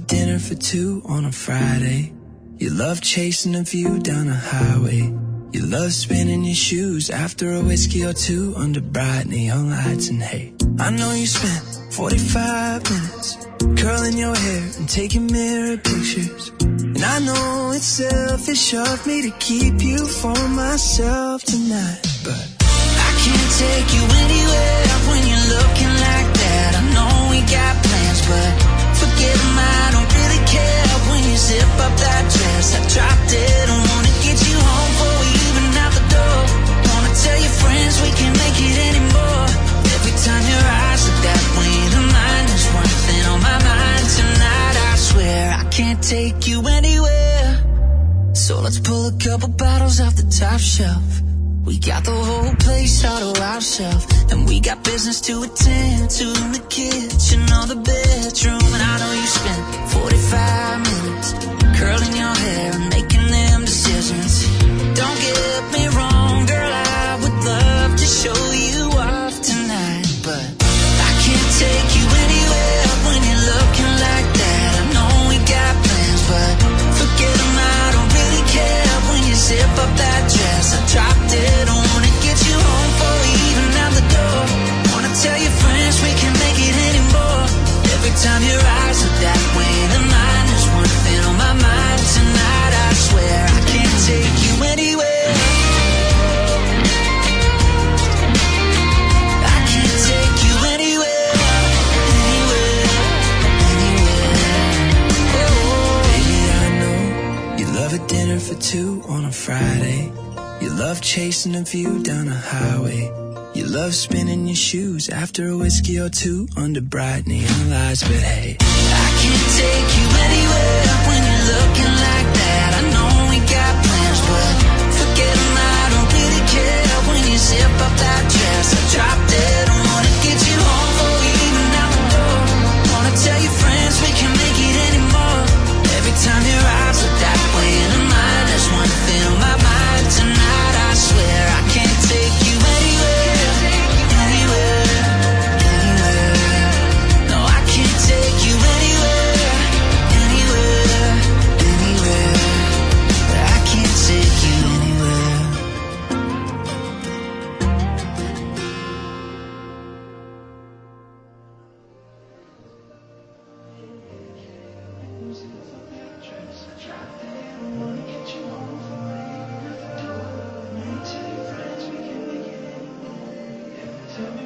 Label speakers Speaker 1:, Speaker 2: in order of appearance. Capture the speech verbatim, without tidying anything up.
Speaker 1: dinner for two on a Friday. You love chasing a view down a highway. You love spinning your shoes after a whiskey or two under bright neon lights. And hey, I know you spent forty-five minutes curling your hair and taking mirror pictures. And I know it's selfish of me to keep you for myself tonight, but I can't take you anywhere when you're looking like that. I know we got plans, but forget them, I don't really care. When you zip up that dress, I dropped it. I wanna get you home before we even out the door. Wanna tell your friends we can't make it anymore. Every time your eyes look that way, the mind is one thing on my mind tonight. I swear I can't take you anywhere. So let's pull a couple bottles off the top shelf. We got the whole place all to ourselves, and we got business to attend to in the kitchen or the bedroom. And I know you spent forty-five minutes curling your hair and making them decisions. Don't get me wrong, girl, I would love to show you off tonight, but I can't take you anywhere when you're looking like that. I know we got plans, but forget them, I don't really care. When you zip up that dress, I dropped it. I wanna get you home before we even out the door. Wanna tell your friends we can't make it anymore. Every time your eyes look that way, the mind is one thing on my mind tonight. I swear I can't take you anywhere. I can't take you anywhere, anywhere, anywhere. Oh, baby, I know you love a dinner for two on a Friday. You love chasing a view down a highway. You love spinning your shoes after a whiskey or two under bright neon lights. But hey, I can't take you anywhere when you're looking like that. I know we got plans, but forget them, I don't really care. When you zip up that dress, I dropped it. I wanna get you home before we even out the door. Wanna tell your friends we can't make it anymore. Every time your eyes look that way, and the mind is one thing on my mind tonight. I swear I can't take you anywhere, anywhere, anywhere. No, I can't take you anywhere, anywhere, anywhere. I can't take you anywhere. Tell your friends we can make it. Tell me